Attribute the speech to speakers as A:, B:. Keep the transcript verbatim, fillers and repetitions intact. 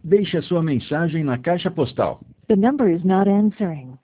A: Deixe a sua mensagem na caixa postal.
B: The number is not answering.